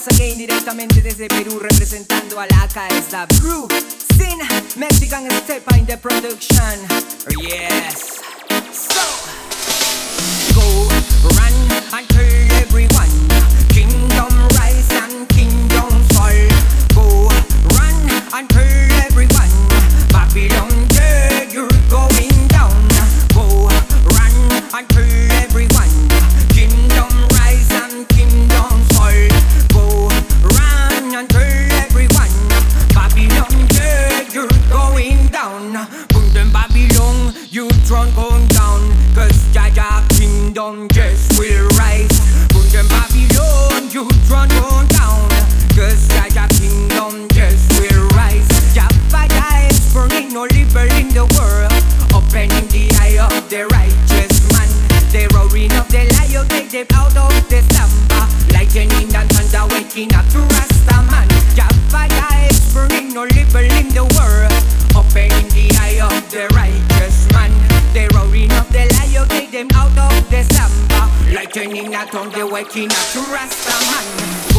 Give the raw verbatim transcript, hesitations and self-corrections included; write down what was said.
once again directamente desde Perú representando a la K S W Sin Mexican Step in the production. Yes. So go run and tell everyone, kingdom rise and kingdom fall. Go run and tell everyone, Babylon, yeah, you're going down. Go run and tell everyone, kingdom rise and kingdom fall. Go run and tell everyone, Babylon, yeah, you're going down. Kingdom Babylon, you throne going down, cause Jaja kingdom just will rise. Kingdom Babylon, you throne going down, cause Jaja kingdom just will rise. Jaffa is burning no liberal in the world, opening the eye of the righteous man. The roaring of the lion take them out of the slumber, lightning and thunder waking up to Rastaman. Jaffa is burning no liberal in the world, opening the eye of the righteous man. The roaring of the lion take them out of the slumber, lightning and thunder waking up to Rastaman.